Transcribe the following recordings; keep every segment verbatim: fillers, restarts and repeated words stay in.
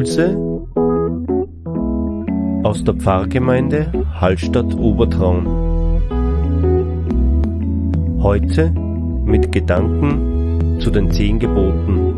Impulse aus der Pfarrgemeinde Hallstatt-Obertraun. Heute mit Gedanken zu den zehn Geboten.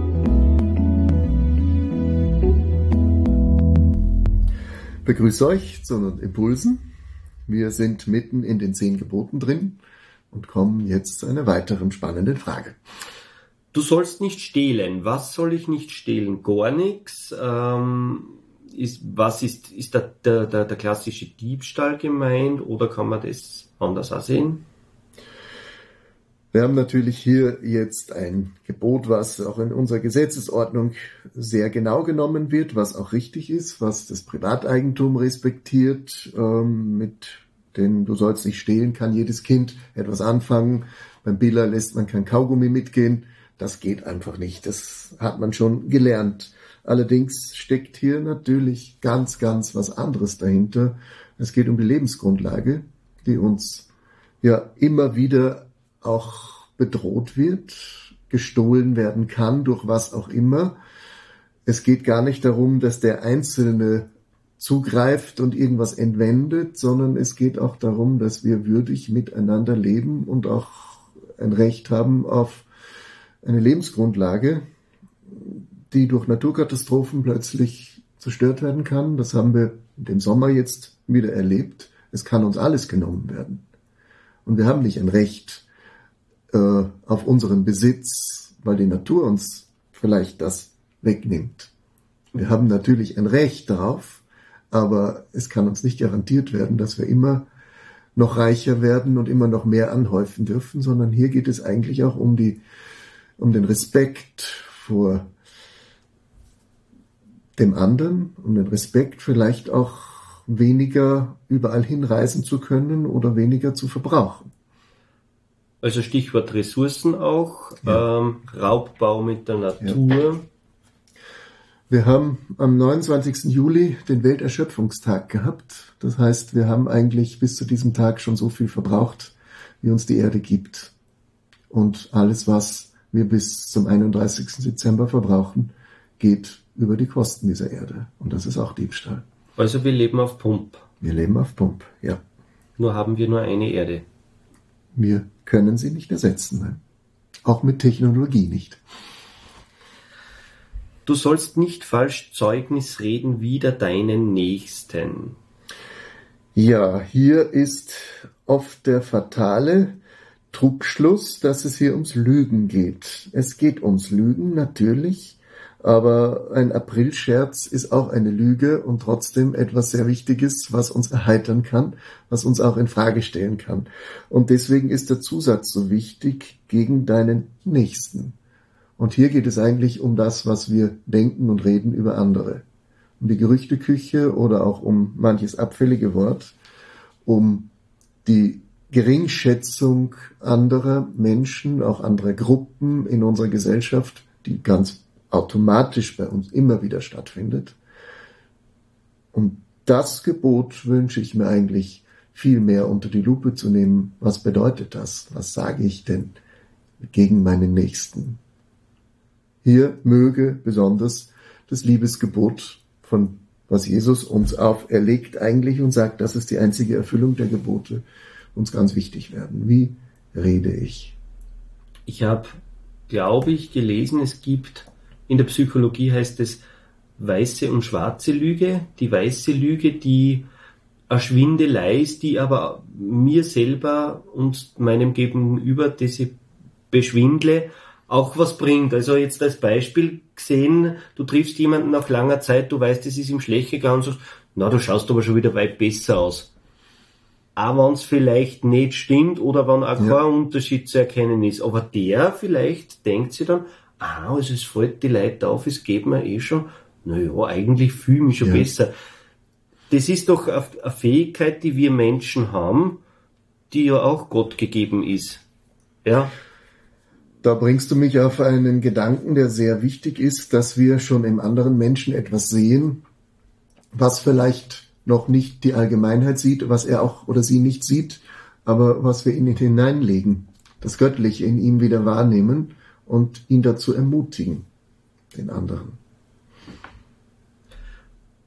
Begrüße euch zu den Impulsen. Wir sind mitten in den zehn Geboten drin und kommen jetzt zu einer weiteren spannenden Frage. Du sollst nicht stehlen. Was soll ich nicht stehlen? Gar nichts. Ähm, ist, was ist, ist der, der, der, der klassische Diebstahl gemeint oder kann man das anders auch sehen? Wir haben natürlich hier jetzt ein Gebot, was auch in unserer Gesetzesordnung sehr genau genommen wird, was auch richtig ist, was das Privateigentum respektiert. Ähm, mit den Du sollst nicht stehlen, kann jedes Kind etwas anfangen. Beim Biller lässt man kein Kaugummi mitgehen. Das geht einfach nicht. Das hat man schon gelernt. Allerdings steckt hier natürlich ganz, ganz was anderes dahinter. Es geht um die Lebensgrundlage, die uns ja immer wieder auch bedroht wird, gestohlen werden kann, durch was auch immer. Es geht gar nicht darum, dass der Einzelne zugreift und irgendwas entwendet, sondern es geht auch darum, dass wir würdig miteinander leben und auch ein Recht haben auf eine Lebensgrundlage, die durch Naturkatastrophen plötzlich zerstört werden kann. Das haben wir im Sommer jetzt wieder erlebt. Es kann uns alles genommen werden. Und wir haben nicht ein Recht äh, auf unseren Besitz, weil die Natur uns vielleicht das wegnimmt. Wir haben natürlich ein Recht darauf, aber es kann uns nicht garantiert werden, dass wir immer noch reicher werden und immer noch mehr anhäufen dürfen, sondern hier geht es eigentlich auch um die um den Respekt vor dem anderen, um den Respekt vielleicht auch weniger überall hinreisen zu können oder weniger zu verbrauchen. Also Stichwort Ressourcen auch, ja. ähm, Raubbau mit der Natur. Ja. Wir haben am neunundzwanzigsten Juli den Welterschöpfungstag gehabt. Das heißt, wir haben eigentlich bis zu diesem Tag schon so viel verbraucht, wie uns die Erde gibt. Und alles, was wir bis zum einunddreißigsten Dezember verbrauchen, geht über die Kosten dieser Erde. Und das ist auch Diebstahl. Also wir leben auf Pump. Wir leben auf Pump, ja. Nur haben wir nur eine Erde. Wir können sie nicht ersetzen, nein. Auch mit Technologie nicht. Du sollst nicht falsch Zeugnis reden wider deinen Nächsten. Ja, hier ist oft der fatale Trugschluss, dass es hier ums Lügen geht. Es geht ums Lügen, natürlich, aber ein Aprilscherz ist auch eine Lüge und trotzdem etwas sehr Wichtiges, was uns erheitern kann, was uns auch in Frage stellen kann. Und deswegen ist der Zusatz so wichtig, gegen deinen Nächsten. Und hier geht es eigentlich um das, was wir denken und reden über andere. Um die Gerüchteküche oder auch um manches abfällige Wort, um die Geringschätzung anderer Menschen, auch anderer Gruppen in unserer Gesellschaft, die ganz automatisch bei uns immer wieder stattfindet. Und das Gebot wünsche ich mir eigentlich viel mehr unter die Lupe zu nehmen. Was bedeutet das? Was sage ich denn gegen meinen Nächsten? Hier möge besonders das Liebesgebot, von was Jesus uns auferlegt eigentlich und sagt, das ist die einzige Erfüllung der Gebote, uns ganz wichtig werden. Wie rede ich? Ich habe, glaube ich, gelesen, es gibt, in der Psychologie heißt es weiße und schwarze Lüge. Die weiße Lüge, die eine Schwindelei ist, die aber mir selber und meinem Gegenüber, das ich beschwindle, auch was bringt. Also jetzt als Beispiel gesehen, du triffst jemanden nach langer Zeit, du weißt, es ist ihm schlecht gegangen und sagst, na, du schaust aber schon wieder weit besser aus. Auch wenn es vielleicht nicht stimmt oder wenn auch ja. kein Unterschied zu erkennen ist. Aber der vielleicht denkt sich dann, ah, also es fällt die Leute auf, es geht mir eh schon, naja, eigentlich fühle ich mich schon ja. besser. Das ist doch eine Fähigkeit, die wir Menschen haben, die ja auch Gott gegeben ist. Ja. Da bringst du mich auf einen Gedanken, der sehr wichtig ist, dass wir schon im anderen Menschen etwas sehen, was vielleicht noch nicht die Allgemeinheit sieht, was er auch oder sie nicht sieht, aber was wir in ihn hineinlegen, das Göttliche in ihm wieder wahrnehmen und ihn dazu ermutigen, den anderen.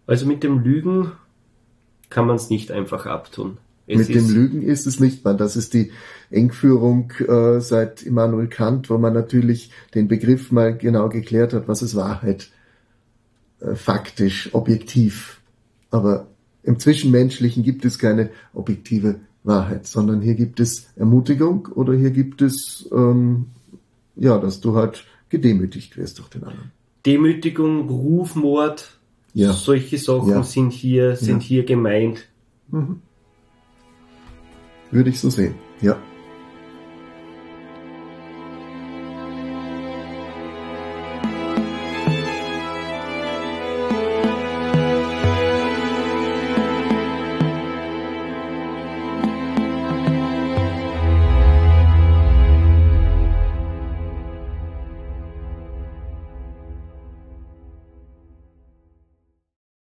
Also mit dem Lügen kann man es nicht einfach abtun. Es Mit ist, dem Lügen ist es nicht wahr. Das ist die Engführung äh, seit Immanuel Kant, wo man natürlich den Begriff mal genau geklärt hat, was ist Wahrheit, äh, faktisch, objektiv. Aber im Zwischenmenschlichen gibt es keine objektive Wahrheit, sondern hier gibt es Ermutigung oder hier gibt es, ähm, ja, dass du halt gedemütigt wirst durch den anderen. Demütigung, Rufmord, Ja. solche Sachen Ja. sind hier, sind Ja. hier gemeint. Mhm. Würde ich so sehen, ja.